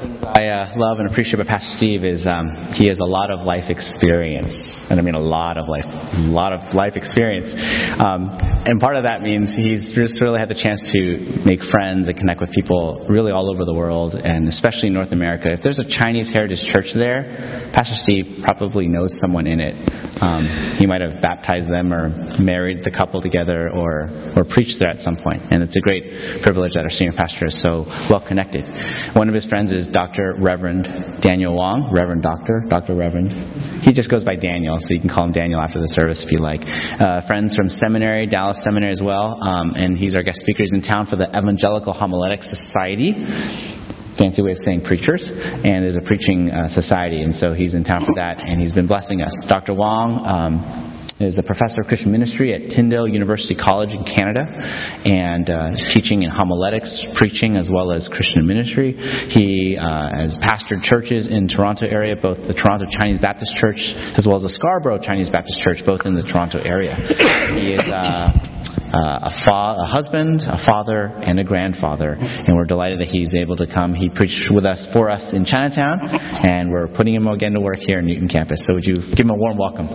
I love and appreciate about Pastor Steve is he has a lot of life experience, and I mean a lot of life experience. And part of that means he's just really had the chance to make friends and connect with people really all over the world, and especially in North America. If there's a Chinese Heritage Church there, Pastor Steve probably knows someone in it. He might have baptized them or married the couple together or preached there at some point. And it's a great privilege that our senior pastor is so well connected. One of his friends is Dr. Reverend Daniel Wong, Reverend. He just goes by Daniel, so you can call him Daniel after the service if you like. Friends from seminary, Dallas Seminary as well, and he's our guest speaker. He's in town for the Evangelical Homiletics Society. Fancy way of saying preachers, and is a preaching society, and so he's in town for that, and he's been blessing us. Dr. Wong is a professor of Christian ministry at Tyndale University College in Canada, and teaching in homiletics, preaching, as well as Christian ministry. He has pastored churches in Toronto area, both the Toronto Chinese Baptist Church as well as the Scarborough Chinese Baptist Church, both in the Toronto area. He is a husband, a father, and a grandfather, and we're delighted that he's able to come. He preached for us in Chinatown, and we're putting him again to work here in Newton campus. So would you give him a warm welcome?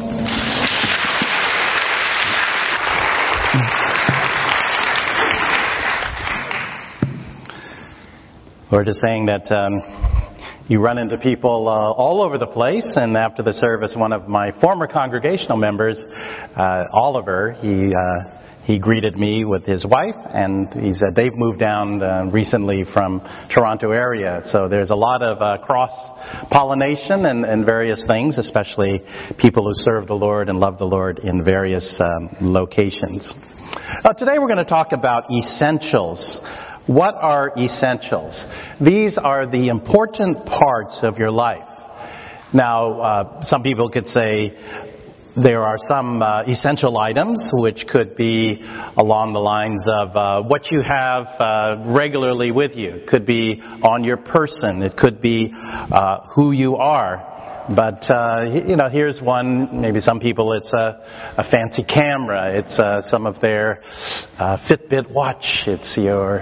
We're just saying that you run into people all over the place, and after the service, one of my former congregational members, Oliver, he greeted me with his wife, and he said they've moved down recently from Toronto area. So there's a lot of cross-pollination and various things, especially people who serve the Lord and love the Lord in various locations. Today we're going to talk about essentials. What are essentials? These are the important parts of your life. Now, some people could say there are some essential items which could be along the lines of what you have regularly with you. It could be on your person. It could be who you are. But, here's one. Maybe some people it's a fancy camera. It's some of their Fitbit watch. It's your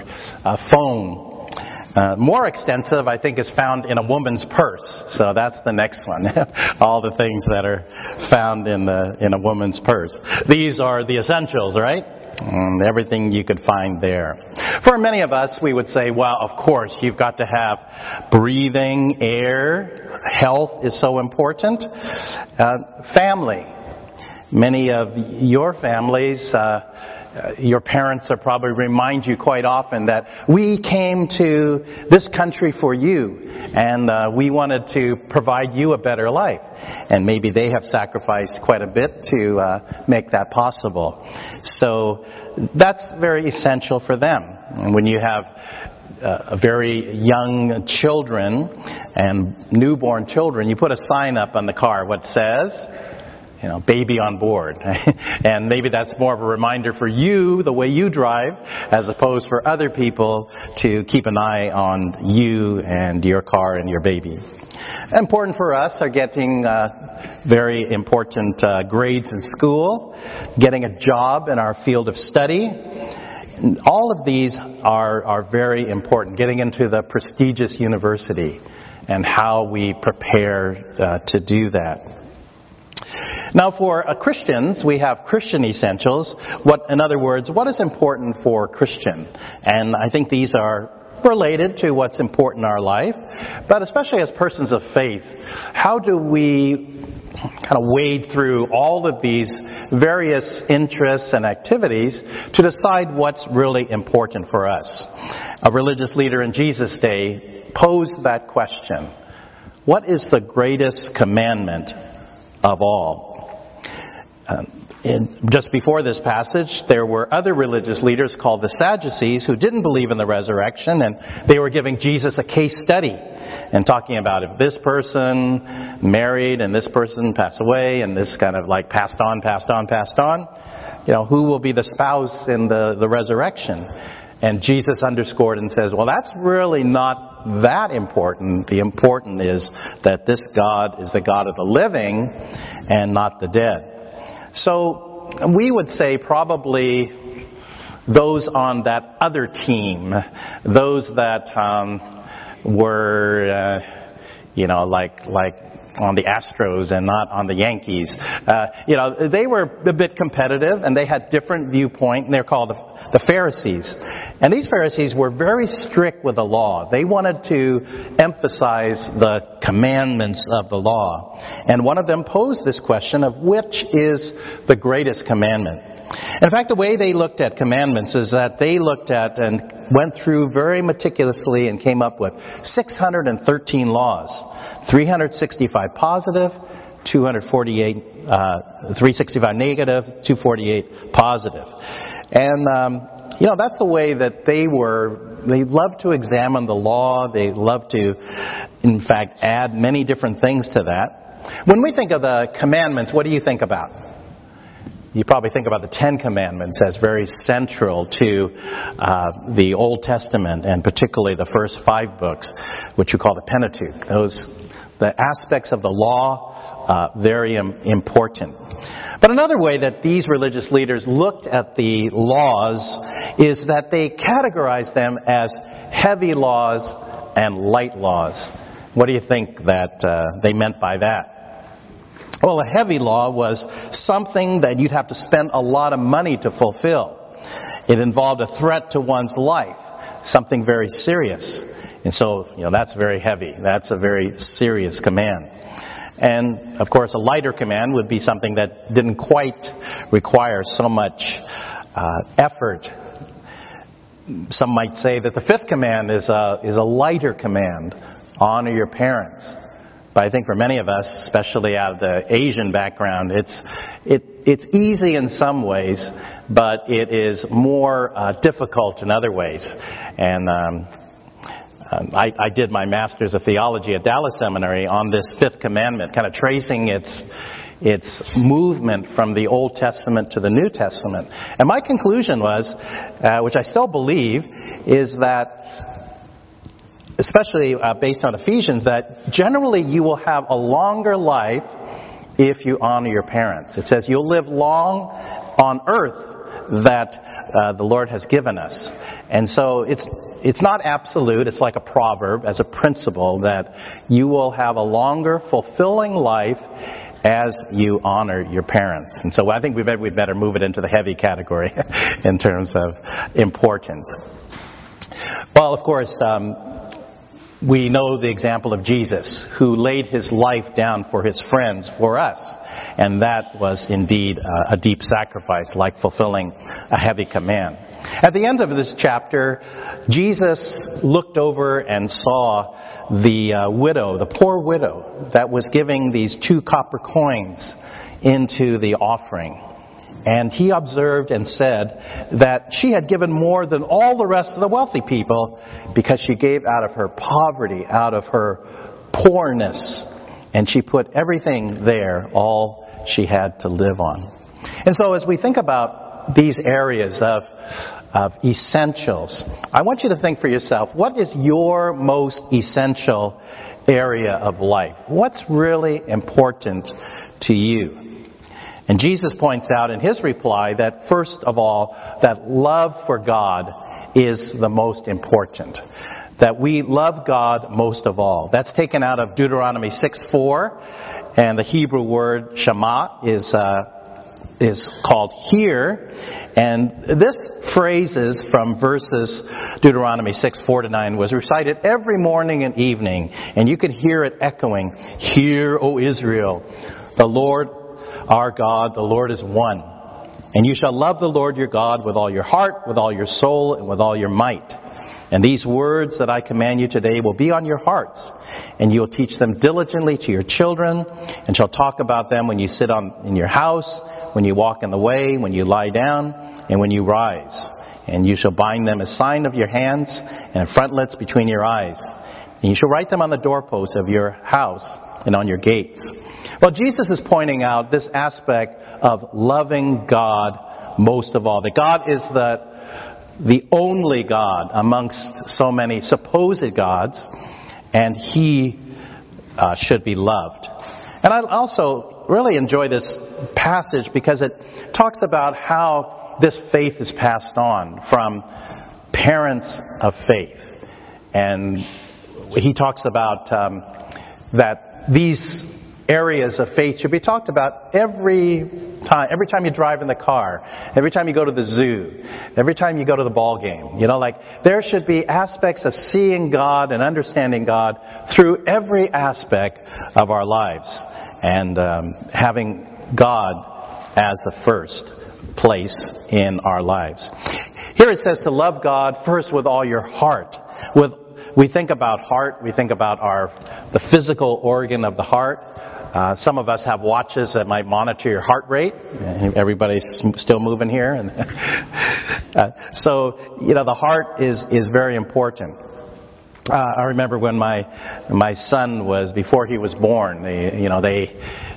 phone. More extensive, I think, is found in a woman's purse. So that's the next one. All the things that are found in a woman's purse. These are the essentials, right? And everything you could find there. For many of us, we would say, well, of course, you've got to have breathing, air, health is so important. Family. Many of your families, your parents are probably remind you quite often that we came to this country for you, and we wanted to provide you a better life. And maybe they have sacrificed quite a bit to make that possible. So that's very essential for them. And when you have very young children and newborn children, you put a sign up on the car what says, baby on board. And maybe that's more of a reminder for you, the way you drive, as opposed for other people to keep an eye on you and your car and your baby. Important for us are getting very important grades in school, getting a job in our field of study. All of these are very important, getting into the prestigious university and how we prepare to do that. Now, for Christians, we have Christian essentials. In other words, what is important for a Christian? And I think these are related to what's important in our life. But especially as persons of faith, how do we kind of wade through all of these various interests and activities to decide what's really important for us? A religious leader in Jesus' day posed that question. What is the greatest commandment of all? Just before this passage, there were other religious leaders called the Sadducees who didn't believe in the resurrection, and they were giving Jesus a case study and talking about if this person married and this person passed away and this kind of like passed on, who will be the spouse in the resurrection? And Jesus underscored and says, well, that's really not that important. The important is that this God is the God of the living and not the dead. So we would say probably those on that other team, those that were, like on the Astros and not on the Yankees. They were a bit competitive, and they had different viewpoint, and they're called the Pharisees. And these Pharisees were very strict with the law. They wanted to emphasize the commandments of the law. And one of them posed this question of which is the greatest commandment. In fact, the way they looked at commandments is that they looked at and went through very meticulously and came up with 613 laws, 365 positive, 365 negative, 248 positive. And, that's the way that they were. They loved to examine the law. They loved to, in fact, add many different things to that. When we think of the commandments, what do you think about? You probably think about the Ten Commandments as very central to the Old Testament, and particularly the first 5 books, which you call the Pentateuch. The aspects of the law, very important. But another way that these religious leaders looked at the laws is that they categorized them as heavy laws and light laws. What do you think that they meant by that? Well, a heavy law was something that you'd have to spend a lot of money to fulfill. It involved a threat to one's life, something very serious. And so, that's very heavy. That's a very serious command. And, of course, a lighter command would be something that didn't quite require so much effort. Some might say that the 5th command is a lighter command. Honor your parents. But I think for many of us, especially out of the Asian background, it's easy in some ways, but it is more difficult in other ways. And I did my Master's of Theology at Dallas Seminary on this 5th commandment, kind of tracing its movement from the Old Testament to the New Testament. And my conclusion was, which I still believe, is that, especially based on Ephesians, that generally you will have a longer life if you honor your parents. It says you'll live long on earth that the Lord has given us. And so it's not absolute. It's like a proverb as a principle that you will have a longer, fulfilling life as you honor your parents. And so I think we'd better move it into the heavy category in terms of importance. Well, of course, we know the example of Jesus, who laid his life down for his friends, for us. And that was indeed a deep sacrifice, like fulfilling a heavy command. At the end of this chapter, Jesus looked over and saw the widow, the poor widow, that was giving these 2 copper coins into the offering. And he observed and said that she had given more than all the rest of the wealthy people because she gave out of her poverty, out of her poorness. And she put everything there, all she had to live on. And so as we think about these areas of essentials, I want you to think for yourself, what is your most essential area of life? What's really important to you? And Jesus points out in his reply that first of all, that love for God is the most important. That we love God most of all. That's taken out of Deuteronomy 6:4, and the Hebrew word Shema is called hear. And this phrases from verses Deuteronomy 6:4-9 was recited every morning and evening, and you could hear it echoing, "Hear, O Israel, the Lord our God, the Lord is one. And you shall love the Lord your God with all your heart, with all your soul, and with all your might. And these words that I command you today will be on your hearts, and you will teach them diligently to your children, and shall talk about them when you sit in your house, when you walk in the way, when you lie down, and when you rise. And you shall bind them as sign of your hands, and frontlets between your eyes. And you shall write them on the doorposts of your house and on your gates." Well, Jesus is pointing out this aspect of loving God most of all. That God is the only God amongst so many supposed gods, and He should be loved. And I also really enjoy this passage because it talks about how this faith is passed on from parents of faith. And he talks about that these areas of faith should be talked about every time you drive in the car, every time you go to the zoo, every time you go to the ball game. There should be aspects of seeing God and understanding God through every aspect of our lives, and having God as the first place in our lives. Here it says to love God first with all your heart. We think about heart, we think about the physical organ of the heart. Some of us have watches that might monitor your heart rate. Everybody's still moving here. So, the heart is very important. I remember when my son before he was born, the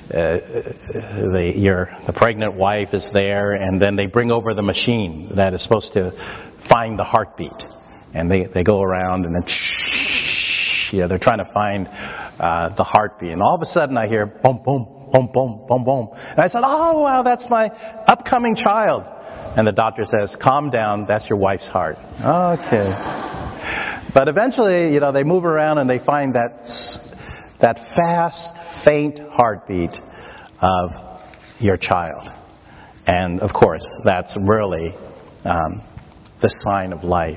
pregnant wife is there, and then they bring over the machine that is supposed to find the heartbeat. And they go around and then they're trying to find the heartbeat. And all of a sudden I hear boom, boom, boom, boom, boom, boom. And I said, oh, wow, that's my upcoming child. And the doctor says, calm down, that's your wife's heart. Okay. But eventually, they move around and they find that fast, faint heartbeat of your child. And of course, that's really the sign of life.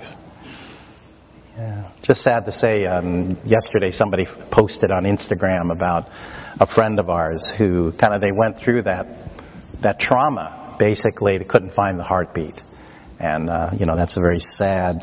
Yeah. Just sad to say, yesterday somebody posted on Instagram about a friend of ours who they went through that trauma. Basically, they couldn't find the heartbeat. And, that's a very sad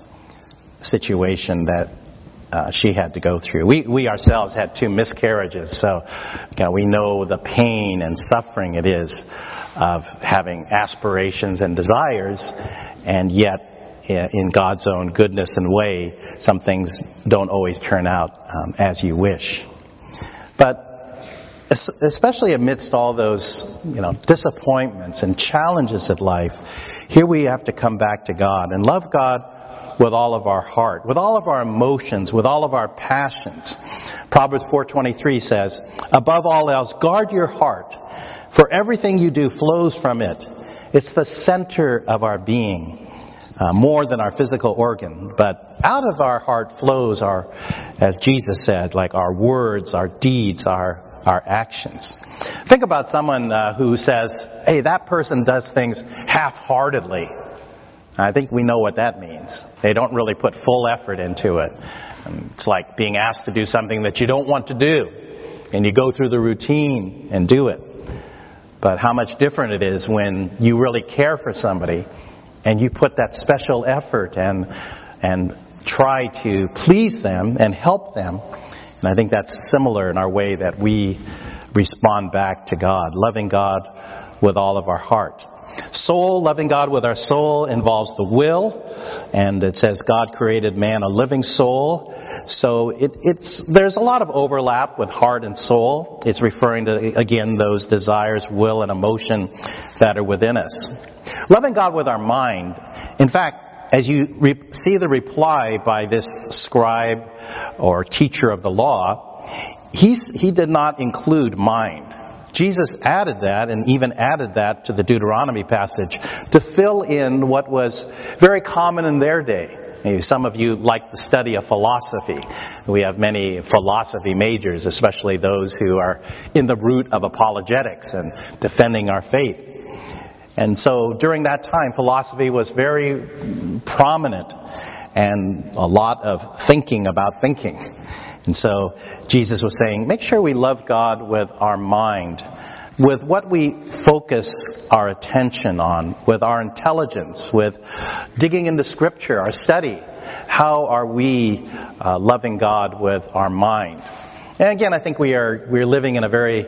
situation that she had to go through. We ourselves had 2 miscarriages, so we know the pain and suffering it is of having aspirations and desires, and yet in God's own goodness and way, some things don't always turn out as you wish. But especially amidst all those disappointments and challenges of life, here we have to come back to God and love God with all of our heart, with all of our emotions, with all of our passions. Proverbs 4:23 says, above all else, guard your heart, for everything you do flows from it. It's the center of our being. More than our physical organ. But out of our heart flows as Jesus said, like our words, our deeds, our actions. Think about someone who says, hey, that person does things half-heartedly. I think we know what that means. They don't really put full effort into it. It's like being asked to do something that you don't want to do. And you go through the routine and do it. But how much different it is when you really care for somebody and you put that special effort and try to please them and help them. And I think that's similar in our way that we respond back to God, loving God with all of our heart. Soul, loving God with our soul involves the will, and it says God created man a living soul. So there's a lot of overlap with heart and soul. It's referring to, again, those desires, will, and emotion that are within us. Loving God with our mind. In fact, as you see the reply by this scribe or teacher of the law, he did not include mind. Jesus added that, and even added that to the Deuteronomy passage to fill in what was very common in their day. Maybe some of you like the study of philosophy. We have many philosophy majors, especially those who are in the root of apologetics and defending our faith. And so during that time, philosophy was very prominent, and a lot of thinking about thinking. And so Jesus was saying, make sure we love God with our mind, with what we focus our attention on, with our intelligence, with digging into Scripture, our study. How are we loving God with our mind? And again, I think we're living in a very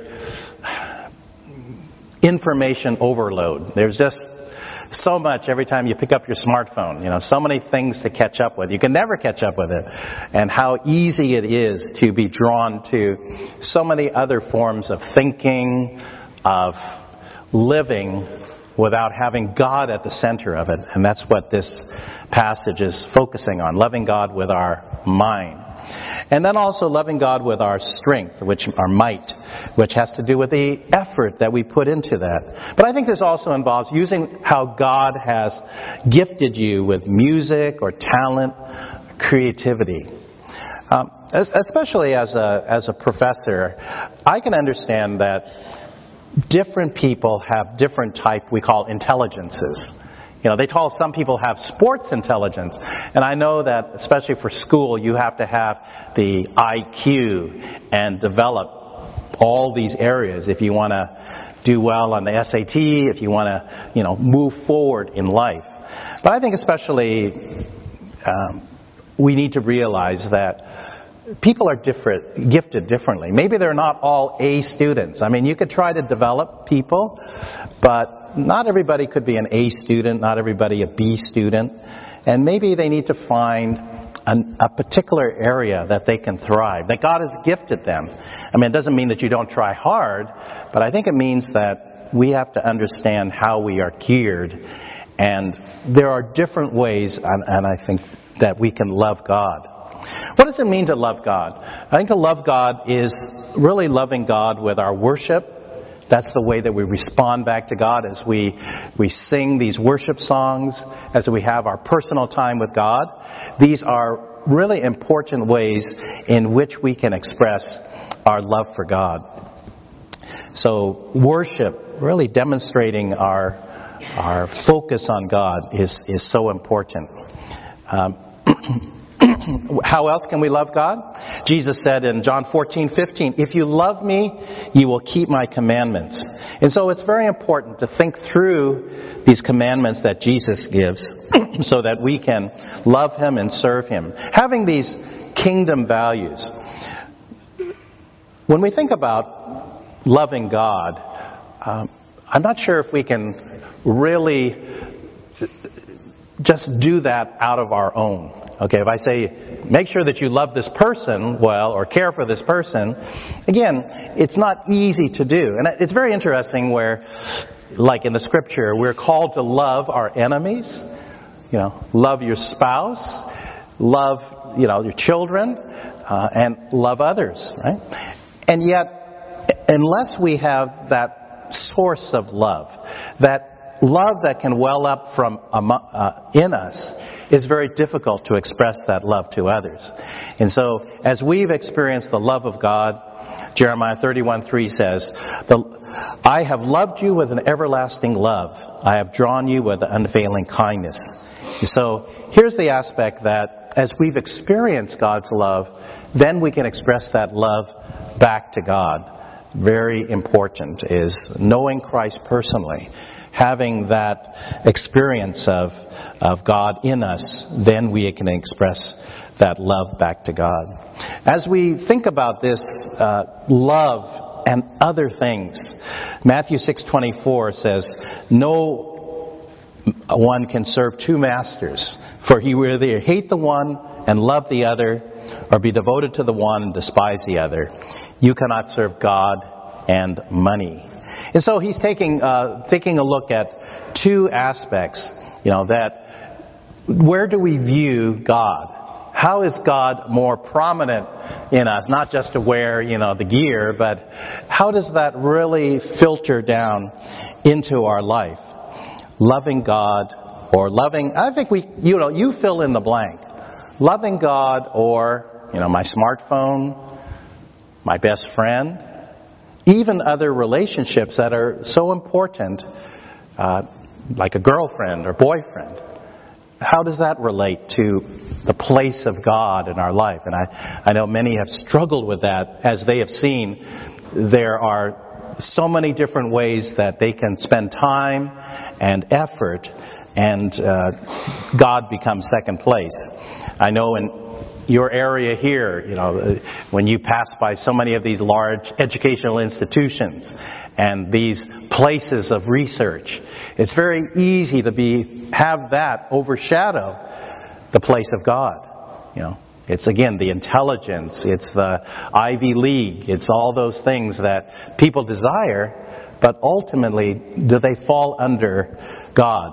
information overload. There's just so much every time you pick up your smartphone. So many things to catch up with. You can never catch up with it. And how easy it is to be drawn to so many other forms of thinking, of living without having God at the center of it. And that's what this passage is focusing on, loving God with our mind. And then also loving God with our strength, our might, which has to do with the effort that we put into that. But I think this also involves using how God has gifted you with music or talent, creativity. Especially as a professor, I can understand that different people have different type we call intelligences. They call some people have sports intelligence. And I know that, especially for school, you have to have the IQ and develop all these areas if you want to do well on the SAT, if you want to, move forward in life. But I think especially we need to realize that people are gifted differently. Maybe they're not all A students. I mean, you could try to develop people, but not everybody could be an A student, not everybody a B student. And maybe they need to find a particular area that they can thrive, that God has gifted them. I mean, it doesn't mean that you don't try hard, but I think it means that we have to understand how we are geared. And there are different ways, and I think, that we can love God. What does it mean to love God? I think to love God is really loving God with our worship. That's the way that we respond back to God as we sing these worship songs, as we have our personal time with God. These are really important ways in which we can express our love for God. So worship, really demonstrating our focus on God is so important. How else can we love God? Jesus said in John 14:15, "If you love me, you will keep my commandments." And so it's very important to think through these commandments that Jesus gives so that we can love Him and serve Him. Having these kingdom values. When we think about loving God, I'm not sure if we can really just do that out of our own. Okay, if I say, make sure that you love this person well, or care for this person, again, it's not easy to do. And it's very interesting where, like in the scripture, we're called to love our enemies, love your spouse, love, your children, and love others, right? And yet, unless we have that source of love, that love that can well up from in us, it's very difficult to express that love to others. And so, as we've experienced the love of God, Jeremiah 31:3 says, "I have loved you with an everlasting love. I have drawn you with an unfailing kindness." And so, here's the aspect that as we've experienced God's love, then we can express that love back to God. Very important is knowing Christ personally, having that experience of God in us, then we can express that love back to God. As we think about this love and other things, Matthew 6:24 says, "No one can serve two masters, for he will either hate the one and love the other, or be devoted to the one and despise the other. You cannot serve God and money." And so he's taking a look at two aspects, that where do we view God? How is God more prominent in us? Not just to wear, the gear, but how does that really filter down into our life? Loving God or loving, I think you fill in the blank. Loving God or, my smartphone, my best friend, even other relationships that are so important, like a girlfriend or boyfriend. How does that relate to the place of God in our life? And I know many have struggled with that as they have seen there are so many different ways that they can spend time and effort, and God becomes second place. I know in your area here, when you pass by so many of these large educational institutions and these places of research, it's very easy to have that overshadow the place of God. It's again the intelligence, it's the Ivy League, it's all those things that people desire, but ultimately, do they fall under God?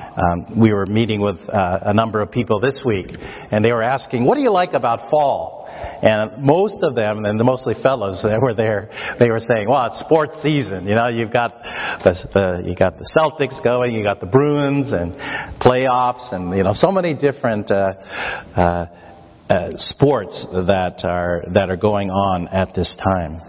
We were meeting with a number of people this week, and they were asking, "What do you like about fall?" And most of them, and mostly fellows that were there, they were saying, "Well, it's sports season. You've got you got the Celtics going, you got the Bruins and playoffs, and so many different sports that are going on at this time.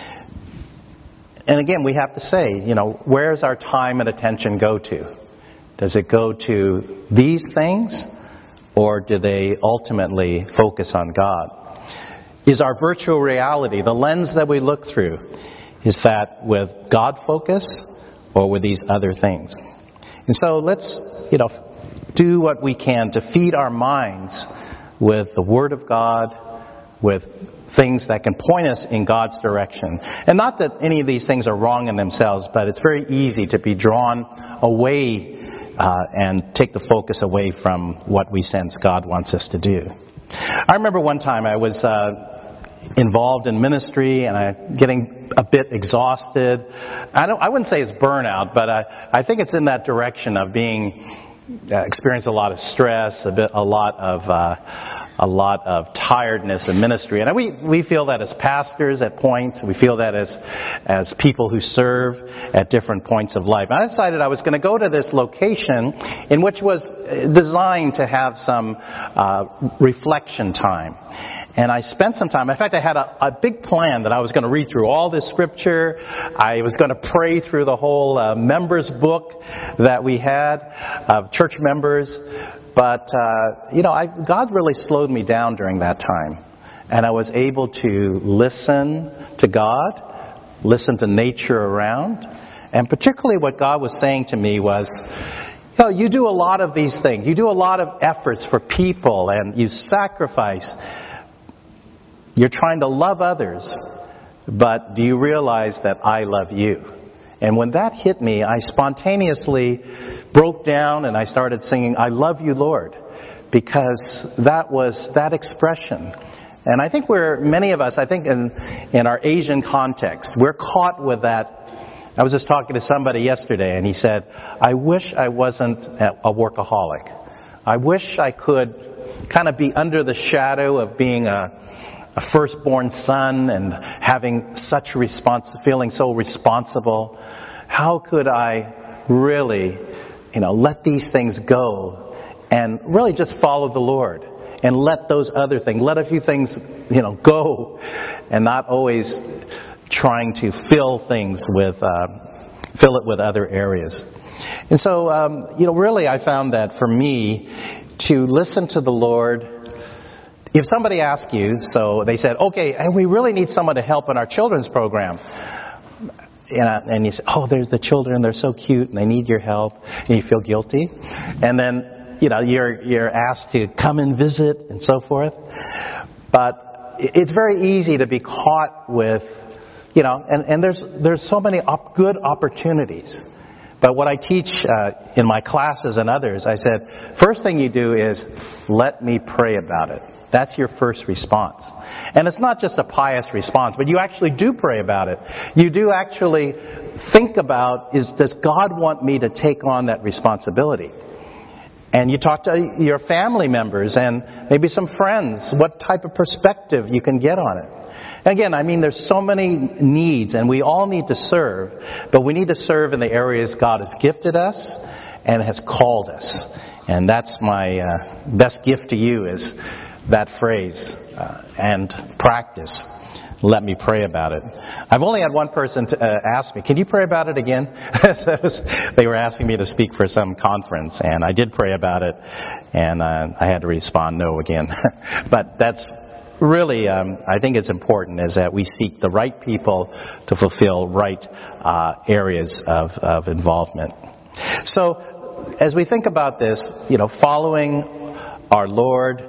And again, we have to say, where's our time and attention go to? Does it go to these things, or do they ultimately focus on God? Is our virtual reality, the lens that we look through, is that with God focus or with these other things? And so let's, do what we can to feed our minds with the Word of God, with things that can point us in God's direction. And not that any of these things are wrong in themselves, but it's very easy to be drawn away and take the focus away from what we sense God wants us to do. I remember one time I was involved in ministry and I'm getting a bit exhausted. I wouldn't say it's burnout, but I think it's in that direction of experience a lot of stress, a lot of tiredness in ministry. And we feel that as pastors at points. We feel that as people who serve at different points of life. And I decided I was going to go to this location in which was designed to have some reflection time. And I spent some time. In fact, I had a big plan that I was going to read through all this scripture. I was going to pray through the whole members book that we had of church members. But, God really slowed me down during that time. And I was able to listen to God, listen to nature around. And particularly what God was saying to me was, you do a lot of these things. You do a lot of efforts for people and you sacrifice. You're trying to love others. But do you realize that I love you? And when that hit me, I spontaneously broke down and I started singing, I love you, Lord, because that was that expression. And I think many of us, in our Asian context, we're caught with that. I was just talking to somebody yesterday and he said, I wish I wasn't a workaholic. I wish I could kind of be under the shadow of being a firstborn son and having such feeling so responsible. How could I really, let these things go and really just follow the Lord and let those other things, let a few things, go and not always trying to fill it with other areas. And so, really I found that for me to listen to the Lord. If somebody asks you, so they said, okay, and we really need someone to help in our children's program. And you say, there's the children, they're so cute and they need your help. And you feel guilty. And then, you're asked to come and visit and so forth. But it's very easy to be caught with, and there's so many good opportunities. But what I teach in my classes and others, I said, first thing you do is let me pray about it. That's your first response. And it's not just a pious response, but you actually do pray about it. You do actually think about, does God want me to take on that responsibility? And you talk to your family members and maybe some friends, what type of perspective you can get on it. And again, there's so many needs and we all need to serve, but we need to serve in the areas God has gifted us and has called us. And that's my best gift to you is that phrase and practice. Let me pray about it. I've only had one person ask me, can you pray about it again? They were asking me to speak for some conference, and I did pray about it, and I had to respond no again. But that's really, I think it's important is that we seek the right people to fulfill right areas of involvement. So as we think about this, following our Lord,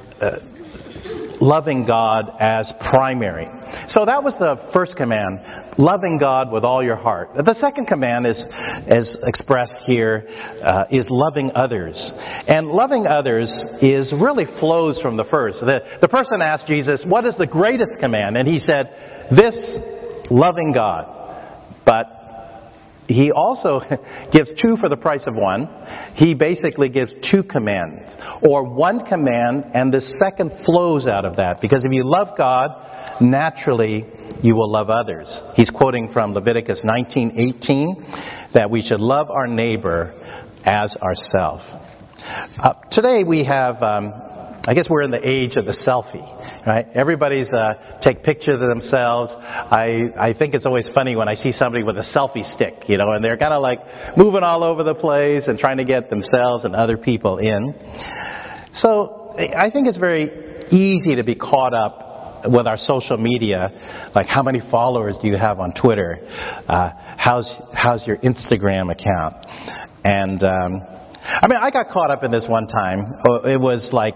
loving God as primary. So that was the first command, loving God with all your heart. The second command is, as expressed here, is loving others. And loving others really flows from the first. The person asked Jesus, what is the greatest command? And he said, this, loving God. But he also gives two for the price of one. He basically gives two commands. Or one command and the second flows out of that. Because if you love God, naturally you will love others. He's quoting from Leviticus 19:18 that we should love our neighbor as ourselves. Today we have I guess we're in the age of the selfie, right? Everybody's take pictures of themselves. I think it's always funny when I see somebody with a selfie stick, and they're kind of like moving all over the place and trying to get themselves and other people in. So I think it's very easy to be caught up with our social media, like how many followers do you have on Twitter? How's your Instagram account? And I got caught up in this one time. It was like,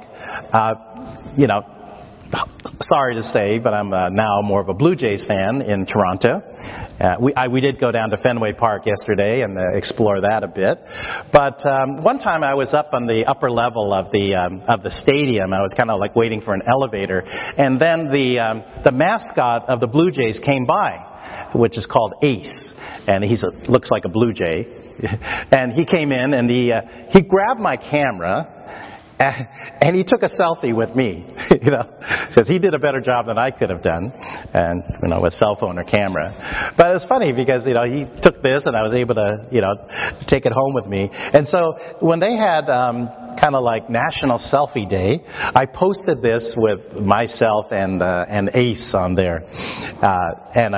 sorry to say, but I'm now more of a Blue Jays fan in Toronto. We did go down to Fenway Park yesterday and explore that a bit. But one time I was up on the upper level of the stadium. I was kind of like waiting for an elevator, and then the mascot of the Blue Jays came by, which is called Ace, and he looks like a Blue Jay. And he came in and he grabbed my camera. And he took a selfie with me, because he did a better job than I could have done, and with cell phone or camera. But it was funny because he took this, and I was able to take it home with me. And so when they had kind of like National Selfie Day, I posted this with myself and Ace on there, and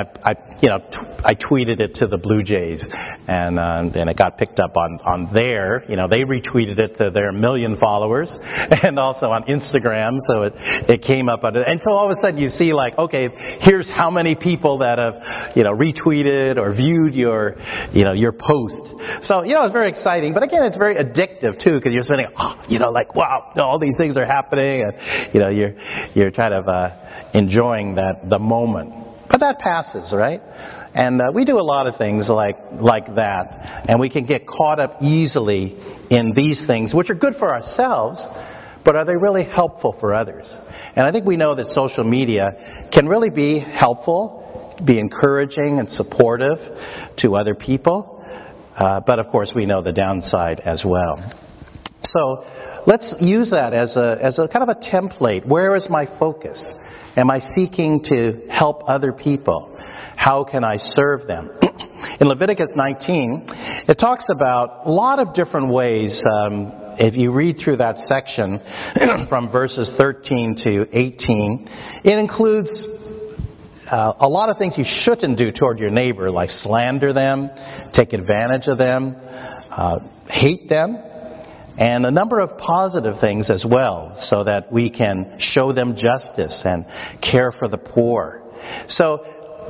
I tweeted it to the Blue Jays, and it got picked up on there. They retweeted it to their 1 million followers, and also on Instagram, so it came up. And so all of a sudden you see like, okay, here's how many people that have retweeted or viewed your post. So it's very exciting, but again, it's very addictive too, because you're spending like, wow, all these things are happening, and you're kind of enjoying the moment. But that passes, right? And we do a lot of things like that, and we can get caught up easily in these things, which are good for ourselves, but are they really helpful for others? And I think we know that social media can really be helpful, be encouraging and supportive to other people, but of course we know the downside as well. So let's use that as a kind of a template. Where is my focus? Am I seeking to help other people? How can I serve them? In Leviticus 19, it talks about a lot of different ways. If you read through that section from verses 13 to 18, it includes a lot of things you shouldn't do toward your neighbor, like slander them, take advantage of them, hate them, and a number of positive things as well, so that we can show them justice and care for the poor. So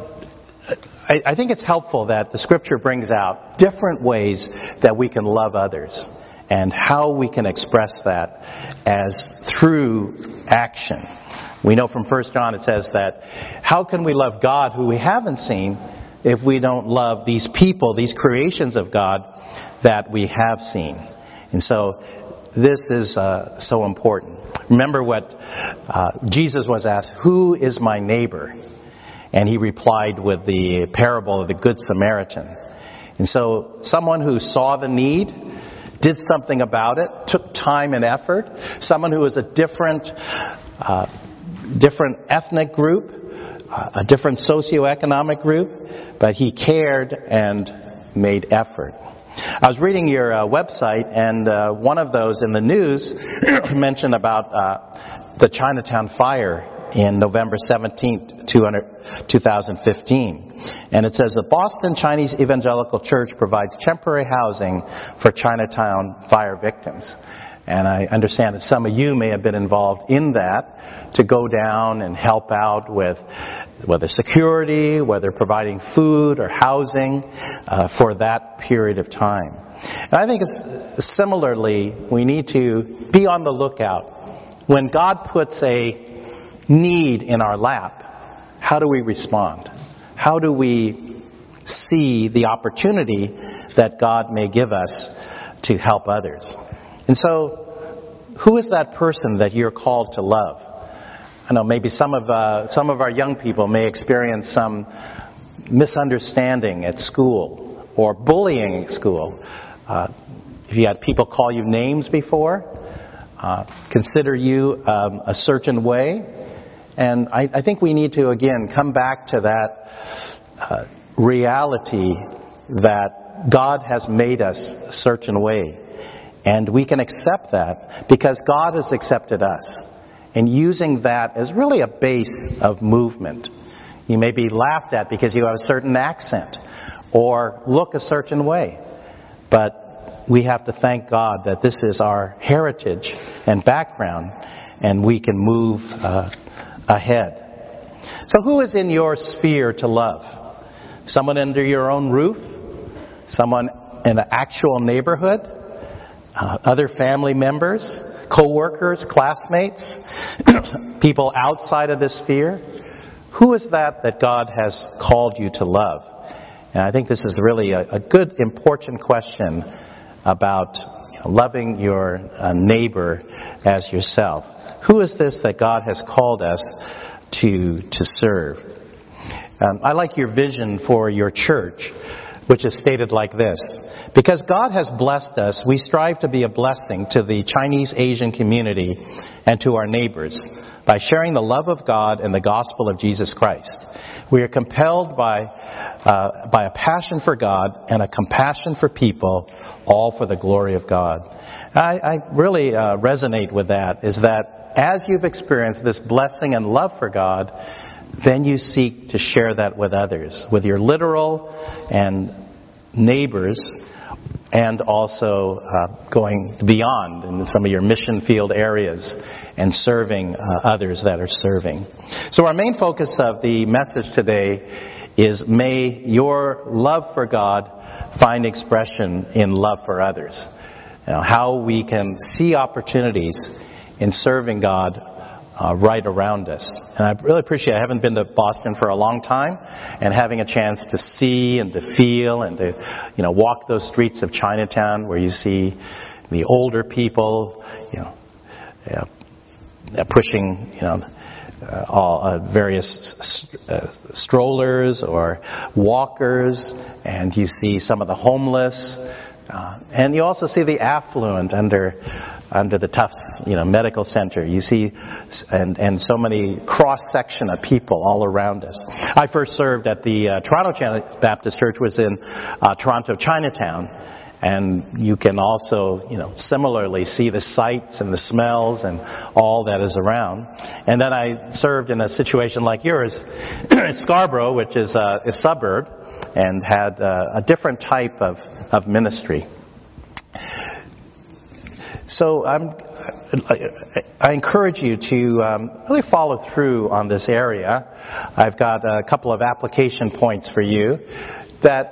I think it's helpful that the Scripture brings out different ways that we can love others and how we can express that as through action. We know from 1 John it says that how can we love God who we haven't seen if we don't love these people, these creations of God that we have seen? And so this is so important. Remember what Jesus was asked, who is my neighbor? And he replied with the parable of the Good Samaritan. And so someone who saw the need, did something about it, took time and effort, someone who was a different ethnic group, a different socioeconomic group, but he cared and made effort. I was reading your website, and one of those in the news mentioned about the Chinatown fire in November 17th, 2015. And it says the Boston Chinese Evangelical Church provides temporary housing for Chinatown fire victims. And I understand that some of you may have been involved in that, to go down and help out with whether security, whether providing food or housing for that period of time. And I think similarly, we need to be on the lookout. When God puts a need in our lap, how do we respond? How do we see the opportunity that God may give us to help others? And so, who is that person that you're called to love? I know maybe some of our young people may experience some misunderstanding at school or bullying at school. If you had people call you names before, consider you a certain way, and I think we need to again come back to that reality that God has made us a certain way. And we can accept that because God has accepted us. And using that as really a base of movement. You may be laughed at because you have a certain accent or look a certain way. But we have to thank God that this is our heritage and background, and we can move ahead. So who is in your sphere to love? Someone under your own roof? Someone in the actual neighborhood? Other family members? Co-workers? Classmates? People outside of this sphere? Who is that God has called you to love? And I think this is really a good, important question about loving your neighbor as yourself. Who is this that God has called us to serve? I like your vision for your church, which is stated like this. Because God has blessed us, we strive to be a blessing to the Chinese Asian community and to our neighbors by sharing the love of God and the gospel of Jesus Christ. We are compelled by a passion for God and a compassion for people, all for the glory of God. I really resonate with that, is that as you've experienced this blessing and love for God, then you seek to share that with others, with your literal and neighbors, and also going beyond in some of your mission field areas and serving others that are serving. So our main focus of the message today is, may your love for God find expression in love for others. How we can see opportunities in serving God right around us. And I really appreciate it. I haven't been to Boston for a long time, and having a chance to see and to feel and to walk those streets of Chinatown where you see the older people pushing all various strollers or walkers, and you see some of the homeless, and you also see the affluent under the Tufts Medical Center. You see and so many cross-section of people all around us. I first served at the Toronto Baptist Church, was in Toronto, Chinatown. And you can also, similarly see the sights and the smells and all that is around. And then I served in a situation like yours, Scarborough, which is a suburb, and had a different type of ministry. So I encourage you to really follow through on this area. I've got a couple of application points for you that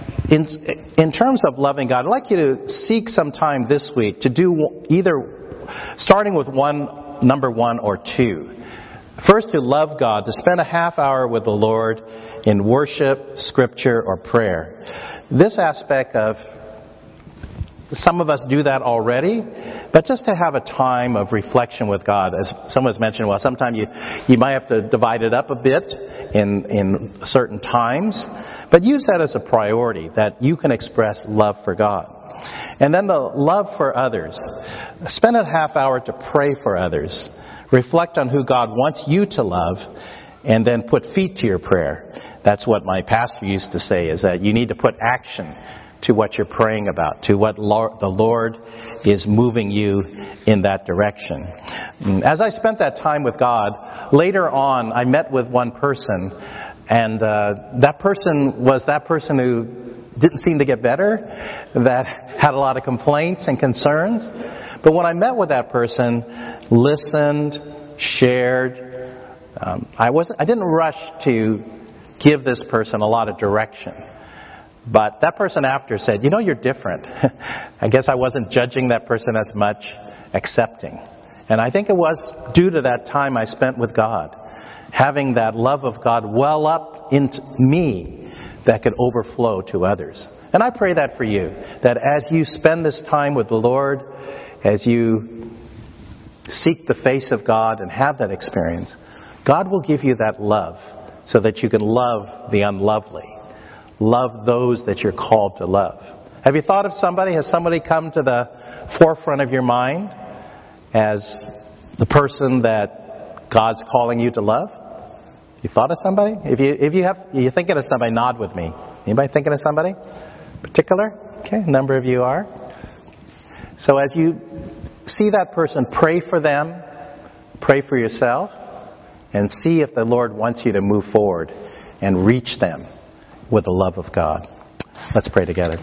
in terms of loving God, I'd like you to seek some time this week to do either starting with number one or two. First, to love God, to spend a half hour with the Lord in worship, scripture, or prayer. This aspect of, some of us do that already, but just to have a time of reflection with God. As someone's mentioned, well, sometimes you might have to divide it up a bit in certain times, but use that as a priority, that you can express love for God. And then the love for others. Spend a half hour to pray for others. Reflect on who God wants you to love, and then put feet to your prayer. That's what my pastor used to say, is that you need to put action to what you're praying about, to what the Lord is moving you in that direction. As I spent that time with God, later on I met with one person, and that person was that person who didn't seem to get better, that had a lot of complaints and concerns. But when I met with that person, listened, shared, I didn't rush to give this person a lot of direction. But that person after said, you're different. I guess I wasn't judging that person as much, accepting. And I think it was due to that time I spent with God, having that love of God well up into me that could overflow to others. And I pray that for you, that as you spend this time with the Lord, as you seek the face of God and have that experience, God will give you that love so that you can love the unlovely. Love those that you're called to love. Have you thought of somebody? Has somebody come to the forefront of your mind as the person that God's calling you to love? You thought of somebody? If you're thinking of somebody, nod with me. Anybody thinking of somebody particular? Okay, a number of you are. So as you see that person, pray for them, pray for yourself, and see if the Lord wants you to move forward and reach them with the love of God. Let's pray together.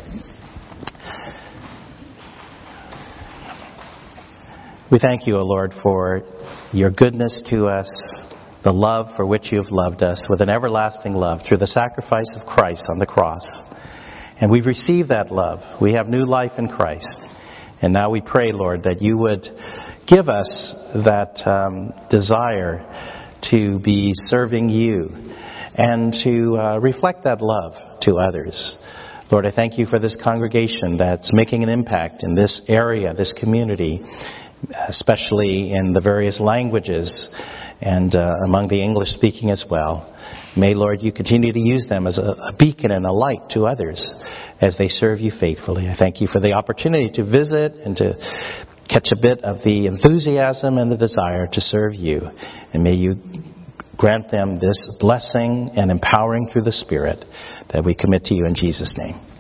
We thank you, O Lord, for your goodness to us, the love for which you have loved us with an everlasting love through the sacrifice of Christ on the cross. And we've received that love. We have new life in Christ. And now we pray, Lord, that you would give us that desire to be serving you and to reflect that love to others. Lord, I thank you for this congregation that's making an impact in this area, this community, especially in the various languages and among the English speaking as well. May, Lord, you continue to use them as a beacon and a light to others as they serve you faithfully. I thank you for the opportunity to visit and to catch a bit of the enthusiasm and the desire to serve you. And may you grant them this blessing and empowering through the Spirit that we commit to you in Jesus' name.